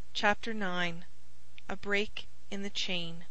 CHAPTER IX. A Break in the Chain.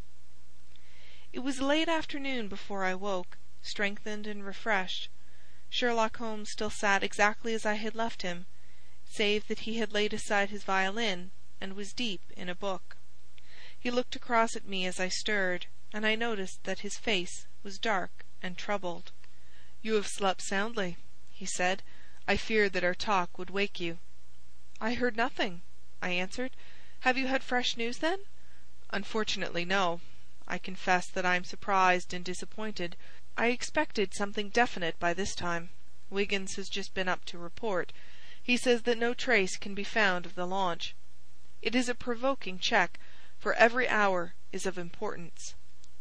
It was late afternoon before I woke, strengthened and refreshed. Sherlock Holmes still sat exactly as I had left him, save that he had laid aside his violin and was deep in a book. He looked across at me as I stirred, and I noticed that his face was dark and troubled. "You have slept soundly," he said. "I feared that our talk would wake you." "I heard nothing," I answered. "Have you had fresh news, then?" "Unfortunately, no. I confess that I am surprised and disappointed. I expected something definite by this time. Wiggins has just been up to report. He says that no trace can be found of the launch. It is a provoking check, for every hour is of importance."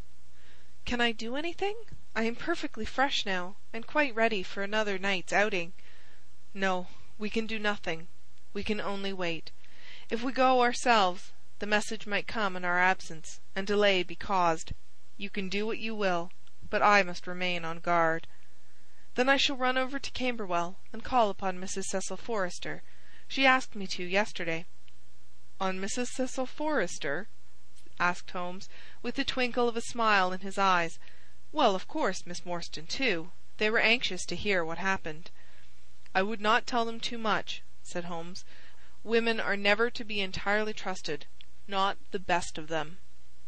"Can I do anything? I am perfectly fresh now, and quite ready for another night's outing." "No, we can do nothing. We can only wait. If we go ourselves, the message might come in our absence, and delay be caused. You can do what you will, but I must remain on guard." "Then I shall run over to Camberwell and call upon Mrs. Cecil Forrester. She asked me to yesterday." "On Mrs. Cecil Forrester?" asked Holmes, with the twinkle of a smile in his eyes. "Well, of course, Miss Morstan, too. They were anxious to hear what happened." "I would not tell them too much," said Holmes. "Women are never to be entirely trusted, not the best of them."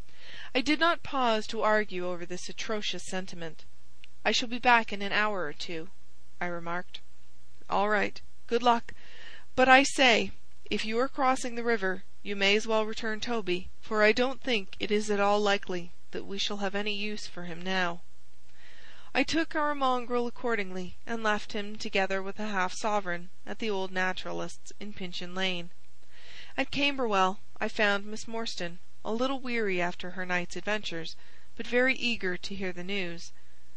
I did not pause to argue over this atrocious sentiment. "I shall be back in an hour or two," I remarked. "All right. Good luck. But I say, if you are crossing the river, you may as well return Toby, for I don't think it is at all likely that we shall have any use for him now." I took our mongrel accordingly, and left him, together with a half-sovereign, at the old naturalist's in Pinchin Lane. At Camberwell I found Miss Morstan, a little weary after her night's adventures, but very eager to hear the news.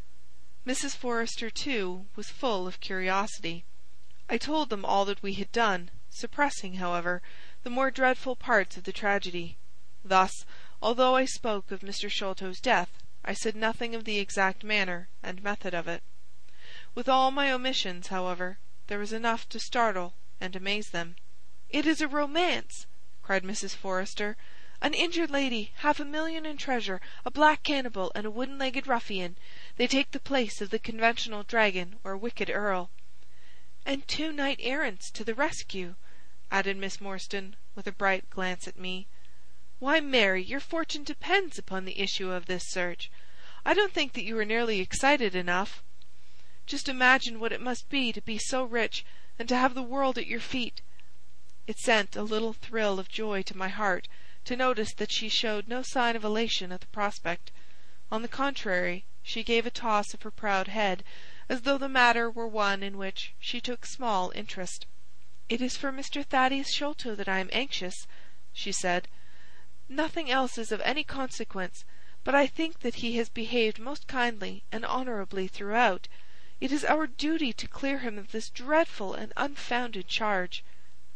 Mrs. Forrester, too, was full of curiosity. I told them all that we had done, suppressing, however, the more dreadful parts of the tragedy. Thus, although I spoke of Mr. Sholto's death, I said nothing of the exact manner and method of it. With all my omissions, however, there was enough to startle and amaze them. "It is a romance!" cried Mrs. Forrester. "An injured lady, 500,000 in treasure, a black cannibal, and a wooden-legged ruffian. They take the place of the conventional dragon or wicked earl." "And 2 knight-errants to the rescue," added Miss Morstan, with a bright glance at me. "Why, Mary, your fortune depends upon the issue of this search. I don't think that you are nearly excited enough. Just imagine what it must be to be so rich, and to have the world at your feet." It sent a little thrill of joy to my heart to notice that she showed no sign of elation at the prospect. On the contrary, she gave a toss of her proud head, as though the matter were one in which she took small interest. "It is for Mr. Thaddeus Sholto that I am anxious," she said. "Nothing else is of any consequence, but I think that he has behaved most kindly and honourably throughout. It is our duty to clear him of this dreadful and unfounded charge."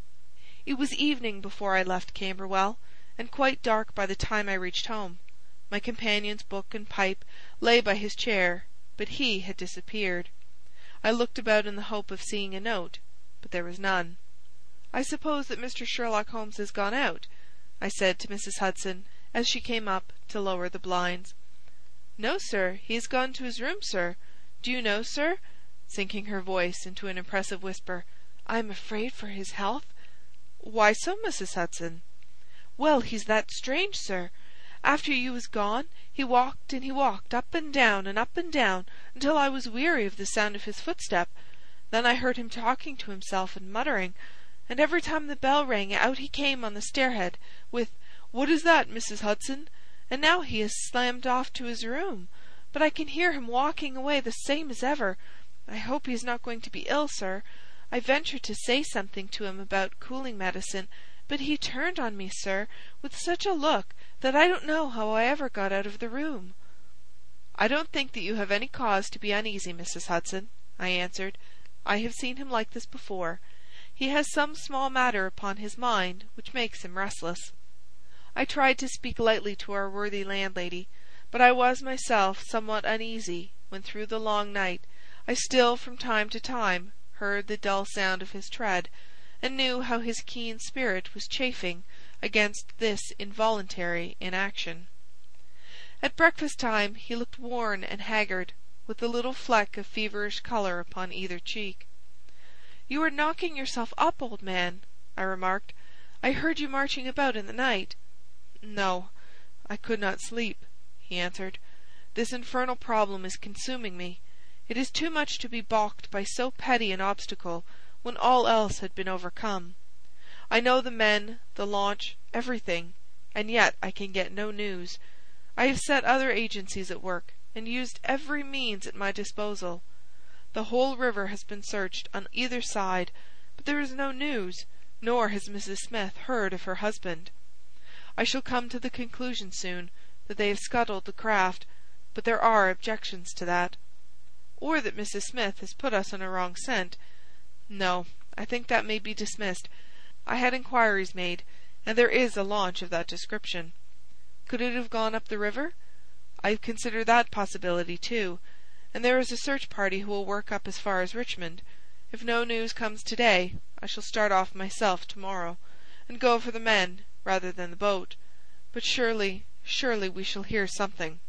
It was evening before I left Camberwell, and quite dark by the time I reached home. My companion's book and pipe lay by his chair, but he had disappeared. I looked about in the hope of seeing a note, but there was none. "I suppose that Mr. Sherlock Holmes has gone out?" I said to Mrs. Hudson, as she came up to lower the blinds. "No, sir, he has gone to his room, sir. Do you know, sir," sinking her voice into an impressive whisper, "I am afraid for his health." "Why so, Mrs. Hudson?" "Well, he's that strange, sir. After you was gone, he walked and he walked up and down until I was weary of the sound of his footstep. Then I heard him talking to himself and muttering, and every time the bell rang out he came on the stairhead with, 'What is that, Mrs. Hudson?' And now he has slammed off to his room, but I can hear him walking away the same as ever. I hope he is not going to be ill, sir. I ventured to say something to him about cooling medicine, but he turned on me, sir, with such a look that I don't know how I ever got out of the room." "I don't think that you have any cause to be uneasy, Mrs. Hudson," I answered. "I have seen him like this before. He has some small matter upon his mind which makes him restless." I tried to speak lightly to our worthy landlady, but I was myself somewhat uneasy when through the long night I still from time to time heard the dull sound of his tread, and knew how his keen spirit was chafing against this involuntary inaction. At breakfast-time he looked worn and haggard, with a little fleck of feverish colour upon either cheek. "You are knocking yourself up, old man," I remarked. "I heard you marching about in the night." "No, I could not sleep," he answered. "This infernal problem is consuming me. It is too much to be baulked by so petty an obstacle when all else had been overcome. I know the men, the launch, everything, and yet I can get no news. I have set other agencies at work, and used every means at my disposal. The whole river has been searched on either side, but there is no news, nor has Mrs. Smith heard of her husband. I shall come to the conclusion soon that they have scuttled the craft, but there are objections to that." "Or that Mrs. Smith has put us on a wrong scent." "No, I think that may be dismissed. I had inquiries made, and there is a launch of that description." "Could it have gone up the river?" "I have considered that possibility too, and there is a search party who will work up as far as Richmond. If no news comes to-day, I shall start off myself to-morrow, and go for the men rather than the boat. But surely we shall hear something."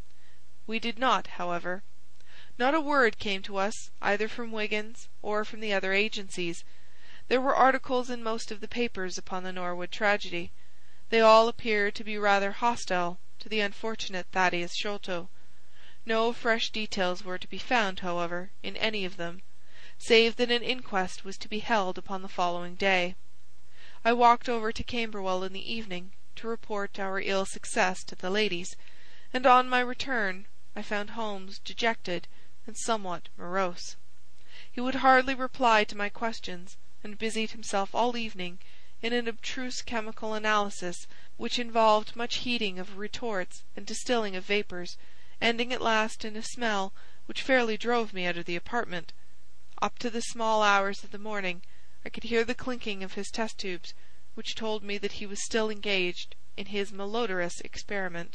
We did not, however. Not a word came to us either from Wiggins or from the other agencies. There were articles in most of the papers upon the Norwood tragedy. They all appeared to be rather hostile to the unfortunate Thaddeus Sholto. No fresh details were to be found, however, in any of them, save that an inquest was to be held upon the following day. I walked over to Camberwell in the evening to report our ill success to the ladies, and on my return I found Holmes dejected and somewhat morose. He would hardly reply to my questions, and busied himself all evening in an abstruse chemical analysis which involved much heating of retorts and distilling of vapours, ending at last in a smell which fairly drove me out of the apartment. Up to the small hours of the morning I could hear the clinking of his test-tubes, which told me that he was still engaged in his malodorous experiment.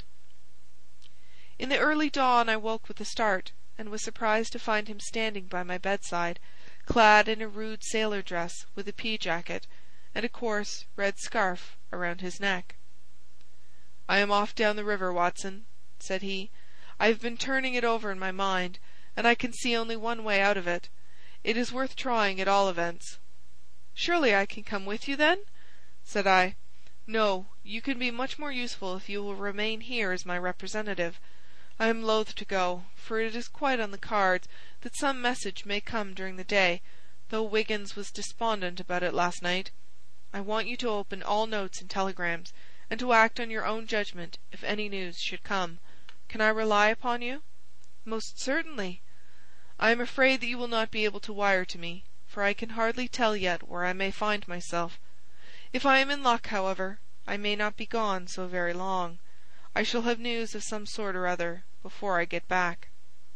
In the early dawn I woke with a start, and was surprised to find him standing by my bedside, clad in a rude sailor dress with a pea-jacket, and a coarse red scarf around his neck. "I am off down the river, Watson," said he. "I have been turning it over in my mind, and I can see only one way out of it. It is worth trying at all events." "Surely I can come with you, then?" said I. "No, you can be much more useful if you will remain here as my representative. I am loath to go, for it is quite on the cards that some message may come during the day, though Wiggins was despondent about it last night. I want you to open all notes and telegrams, and to act on your own judgment if any news should come. Can I rely upon you?" "Most certainly." "I am afraid that you will not be able to wire to me, for I can hardly tell yet where I may find myself. If I am in luck, however, I may not be gone so very long. I shall have news of some sort or other before I get back."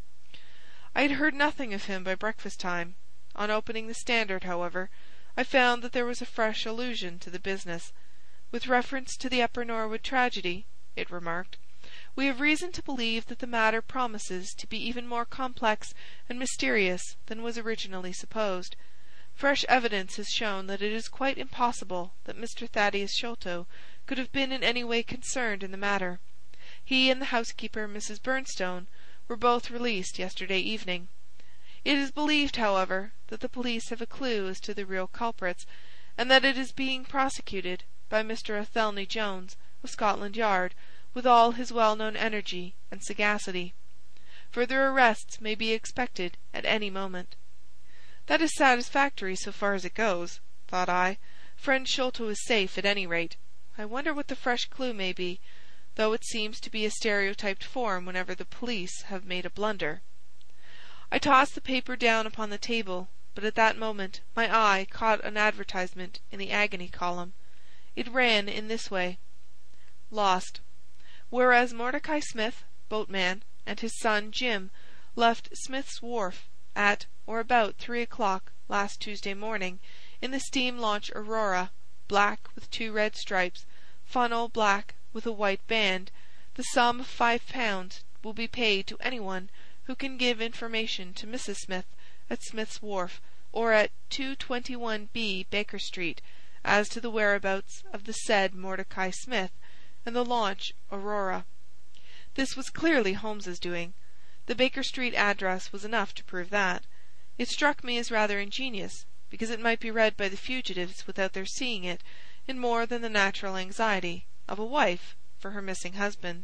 I had heard nothing of him by breakfast-time. On opening the Standard, however, I found that there was a fresh allusion to the business. "With reference to the Upper Norwood tragedy," it remarked, "we have reason to believe that the matter promises to be even more complex and mysterious than was originally supposed. Fresh evidence has shown that it is quite impossible that Mr. Thaddeus Sholto could have been in any way concerned in the matter. He and the housekeeper, Mrs. Bernstone, were both released yesterday evening. It is believed, however, that the police have a clue as to the real culprits, and that it is being prosecuted by Mr. Athelney Jones, of Scotland Yard, with all his well-known energy and sagacity. Further arrests may be expected at any moment." "That is satisfactory so far as it goes," thought I. "Friend Sholto is safe at any rate. I wonder what the fresh clue may be, though it seems to be a stereotyped form whenever the police have made a blunder." I tossed the paper down upon the table, but at that moment my eye caught an advertisement in the agony column. It ran in this way: "Lost. Whereas Mordecai Smith, boatman, and his son Jim left Smith's Wharf at or about 3 o'clock last Tuesday morning in the steam launch Aurora, black with 2 red stripes, funnel black with a white band, the sum of £5 will be paid to anyone who can give information to Mrs. Smith at Smith's Wharf, or at 221B Baker Street, as to the whereabouts of the said Mordecai Smith and the launch Aurora. This was clearly Holmes's doing. The Baker Street address was enough to prove that. It struck me as rather ingenious, because it might be read by the fugitives without their seeing it in more than the natural anxiety of a wife for her missing husband.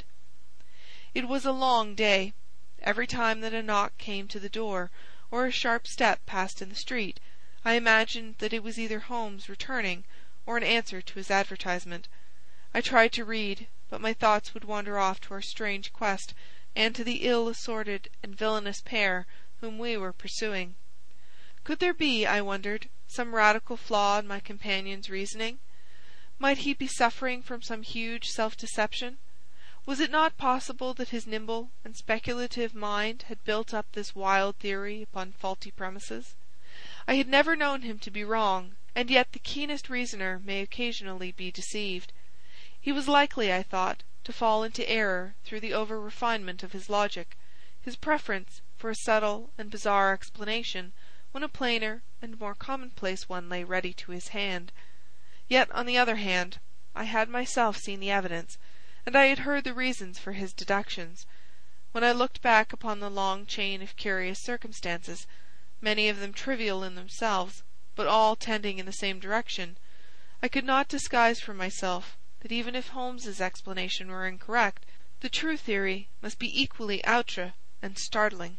It was a long day. Every time that a knock came to the door, or a sharp step passed in the street, I imagined that it was either Holmes returning or an answer to his advertisement. I tried to read, but my thoughts would wander off to our strange quest and to the ill-assorted and villainous pair whom we were pursuing. Could there be, I wondered, some radical flaw in my companion's reasoning? Might he be suffering from some huge self-deception? Was it not possible that his nimble and speculative mind had built up this wild theory upon faulty premises? I had never known him to be wrong, and yet the keenest reasoner may occasionally be deceived. He was likely, I thought, to fall into error through the over-refinement of his logic, his preference for a subtle and bizarre explanation when a plainer and more commonplace one lay ready to his hand. Yet, on the other hand, I had myself seen the evidence, and I had heard the reasons for his deductions. When I looked back upon the long chain of curious circumstances, many of them trivial in themselves, but all tending in the same direction, I could not disguise from myself that even if Holmes's explanation were incorrect, the true theory must be equally outre and startling.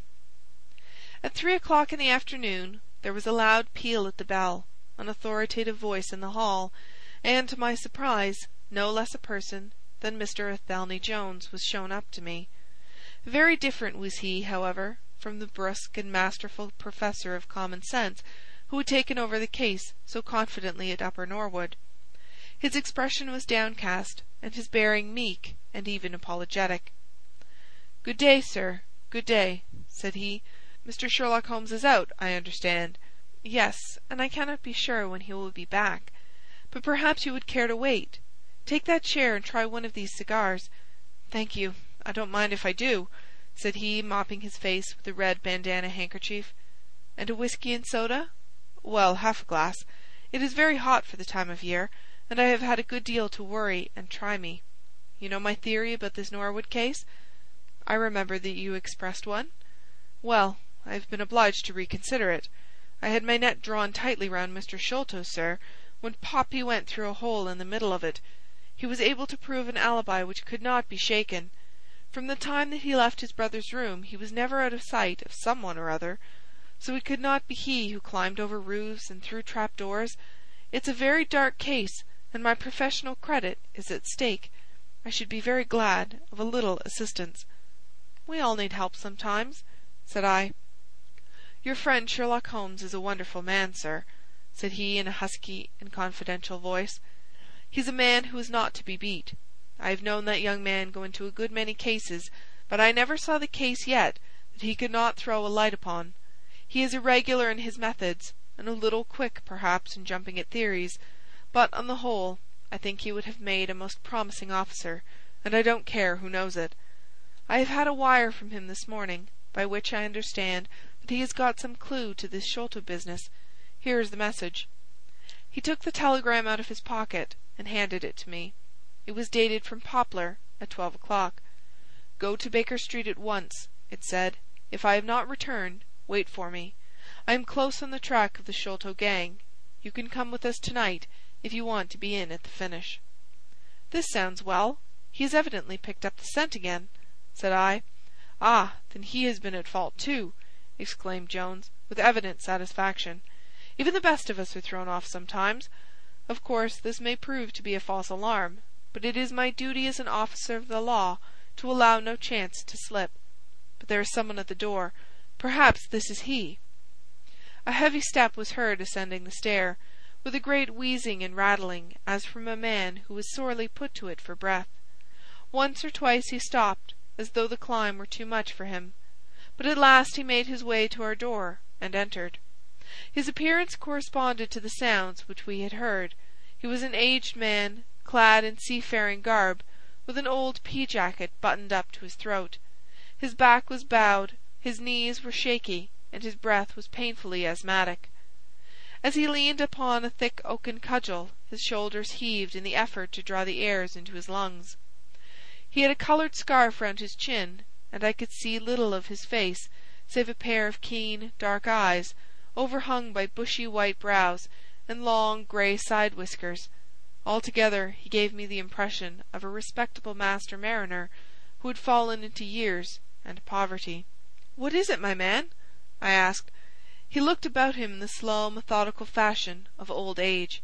At 3 o'clock in the afternoon there was a loud peal at the bell, an authoritative voice in the hall, and, to my surprise, no less a person than Mr. Athelney Jones was shown up to me. Very different was he, however, from the brusque and masterful professor of common sense who had taken over the case so confidently at Upper Norwood. His expression was downcast, and his bearing meek and even apologetic. "Good day, sir, good day," said he. "Mr. Sherlock Holmes is out, I understand." "Yes, and I cannot be sure when he will be back. But perhaps you would care to wait. Take that chair and try one of these cigars." "Thank you, I don't mind if I do," said he, mopping his face with a red bandana handkerchief. "And a whisky and soda?" "Well, half a glass. It is very hot for the time of year, and I have had a good deal to worry and try me. You know my theory about this Norwood case?" "I remember that you expressed one." "Well, I have been obliged to reconsider it. I had my net drawn tightly round Mr. Sholto, sir, when pop he went through a hole in the middle of it. He was able to prove an alibi which could not be shaken. From the time that he left his brother's room he was never out of sight of some one or other. So it could not be he who climbed over roofs and through trap-doors. It's a very dark case, and my professional credit is at stake. I should be very glad of a little assistance." "We all need help sometimes," said I. "Your friend Sherlock Holmes is a wonderful man, sir," said he in a husky and confidential voice. "He's a man who is not to be beat. I have known that young man go into a good many cases, but I never saw the case yet that he could not throw a light upon. He is irregular in his methods, and a little quick perhaps in jumping at theories, but, on the whole, I think he would have made a most promising officer, and I don't care who knows it. I have had a wire from him this morning, by which I understand that he has got some clue to this Sholto business. Here is the message." He took the telegram out of his pocket and handed it to me. It was dated from Poplar at 12 o'clock. "Go to Baker Street at once," it said. "If I have not returned, wait for me. I am close on the track of the Sholto gang. You can come with us tonight if you want to be in at the finish." "This sounds well. He has evidently picked up the scent again," said I. "Ah, then he has been at fault too," exclaimed Jones, with evident satisfaction. "Even the best of us are thrown off sometimes. Of course this may prove to be a false alarm, but it is my duty as an officer of the law to allow no chance to slip. But there is someone at the door. Perhaps this is he." A heavy step was heard ascending the stair, with a great wheezing and rattling as from a man who was sorely put to it for breath. Once or twice he stopped, as though the climb were too much for him, but at last he made his way to our door and entered. His appearance corresponded to the sounds which we had heard. He was an aged man, clad in seafaring garb, with an old pea-jacket buttoned up to his throat. His back was bowed, his knees were shaky, and his breath was painfully asthmatic. As he leaned upon a thick oaken cudgel, his shoulders heaved in the effort to draw the air into his lungs. He had a coloured scarf round his chin, and I could see little of his face save a pair of keen, dark eyes, overhung by bushy white brows and long grey side-whiskers. Altogether he gave me the impression of a respectable master mariner who had fallen into years and poverty. "What is it, my man?" I asked. He looked about him in the slow, methodical fashion of old age.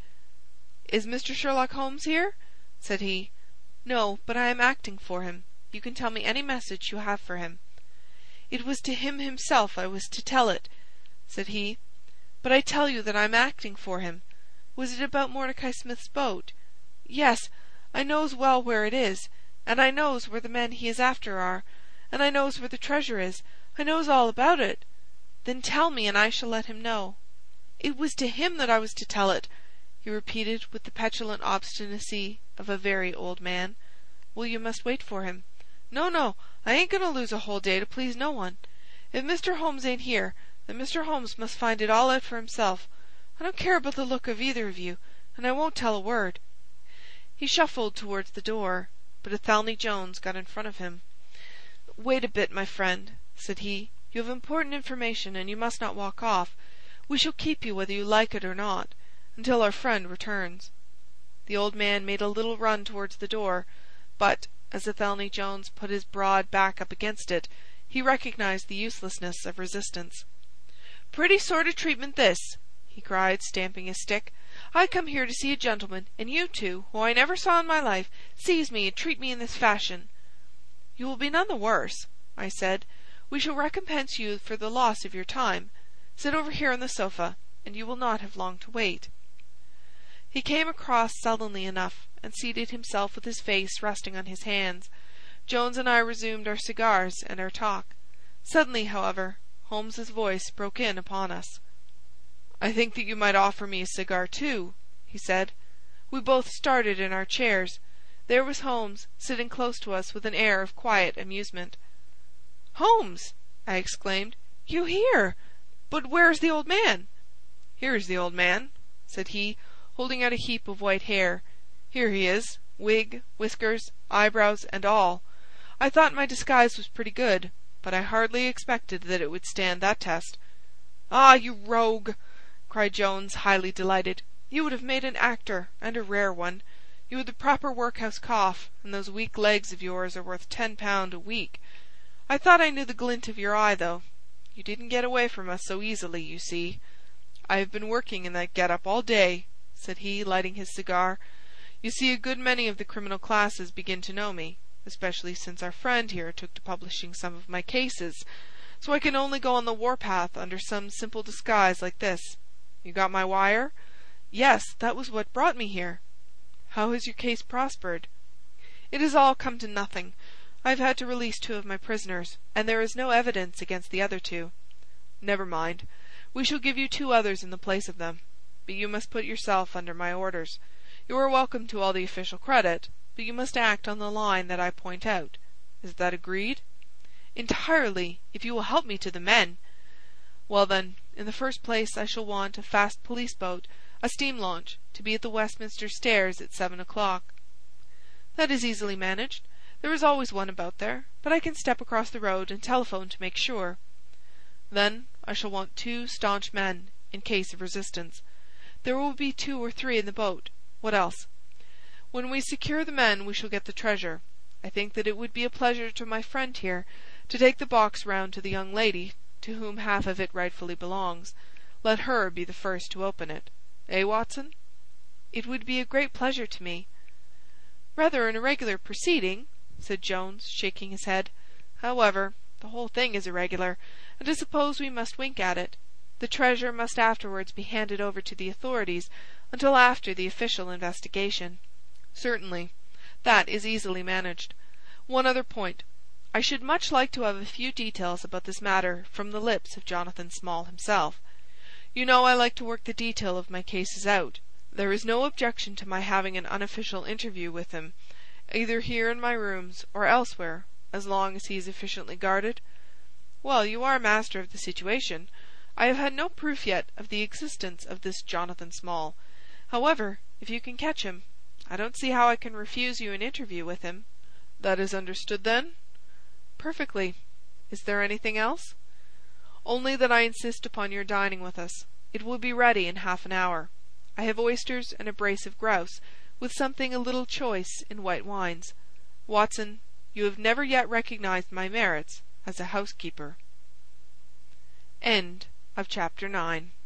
"Is Mr. Sherlock Holmes here?" said he. "No, but I am acting for him. You can tell me any message you have for him." "It was to him himself I was to tell it," said he. "But I tell you that I'm acting for him. Was it about Mordecai Smith's boat?" "Yes, I knows well where it is, and I knows where the men he is after are, and I knows where the treasure is. I knows all about it." "Then tell me, and I shall let him know." "It was to him that I was to tell it," he repeated with the petulant obstinacy of a very old man. "Well, you must wait for him." "No, no, I ain't going to lose a whole day to please no one. If Mr. Holmes ain't here, then Mr. Holmes must find it all out for himself. I don't care about the look of either of you, and I won't tell a word." He shuffled towards the door, but Athelney Jones got in front of him. "Wait a bit, my friend," said he. "You have important information, and you must not walk off. We shall keep you whether you like it or not, until our friend returns." The old man made a little run towards the door, but, as Athelney Jones put his broad back up against it, he recognized the uselessness of resistance. "Pretty sort of treatment this!" he cried, stamping his stick. "I come here to see a gentleman, and you two, who I never saw in my life, seize me and treat me in this fashion." "You will be none the worse," I said. "We shall recompense you for the loss of your time. Sit over here on the sofa, and you will not have long to wait." He came across sullenly enough, and seated himself with his face resting on his hands. Jones and I resumed our cigars and our talk. Suddenly, however, Holmes's voice broke in upon us. "I think that you might offer me a cigar too," he said. We both started in our chairs. There was Holmes, sitting close to us with an air of quiet amusement. "Holmes!" I exclaimed. "You here? But where is the old man?" "Here is the old man," said he, holding out a heap of white hair. "Here he is, wig, whiskers, eyebrows, and all. I thought my disguise was pretty good, but I hardly expected that it would stand that test." "Ah, you rogue!" cried Jones, highly delighted. "You would have made an actor, and a rare one. You had the proper workhouse cough, and those weak legs of yours are worth £10 a week. I thought I knew the glint of your eye, though. You didn't get away from us so easily, you see. I have been working in that get-up all day," said he, lighting his cigar. "You see, a good many of the criminal classes begin to know me, especially since our friend here took to publishing some of my cases, so I can only go on the warpath under some simple disguise like this. You got my wire?" "Yes, that was what brought me here." "How has your case prospered?" "It has all come to nothing. I have had to release 2 of my prisoners, and there is no evidence against the other 2. "Never mind. We shall give you 2 others in the place of them. But you must put yourself under my orders. You are welcome to all the official credit, but you must act on the line that I point out. Is that agreed?" "Entirely, if you will help me to the men." "Well, then, in the first place I shall want a fast police boat, a steam launch, to be at the Westminster Stairs at 7 o'clock." "That is easily managed. There is always one about there, but I can step across the road and telephone to make sure." "Then I shall want 2 staunch men, in case of resistance. There will be 2 or 3 in the boat. What else?" "When we secure the men we shall get the treasure. I think that it would be a pleasure to my friend here to take the box round to the young lady to whom half of it rightfully belongs. Let her be the first to open it. Eh, Watson?" "It would be a great pleasure to me." "Rather an irregular proceeding," said Jones, shaking his head. "However, the whole thing is irregular, and I suppose we must wink at it. The treasure must afterwards be handed over to the authorities until after the official investigation." "Certainly. That is easily managed. One other point. I should much like to have a few details about this matter from the lips of Jonathan Small himself. You know I like to work the detail of my cases out. There is no objection to my having an unofficial interview with him, either here in my rooms or elsewhere, as long as he is efficiently guarded?" "Well, you are master of the situation. I have had no proof yet of the existence of this Jonathan Small. However, if you can catch him, I don't see how I can refuse you an interview with him." "That is understood, then?" "Perfectly. Is there anything else?" "Only that I insist upon your dining with us. It will be ready in half an hour. I have oysters and a brace of grouse, with something a little choice in white wines. Watson, you have never yet recognized my merits as a housekeeper." Chapter 9.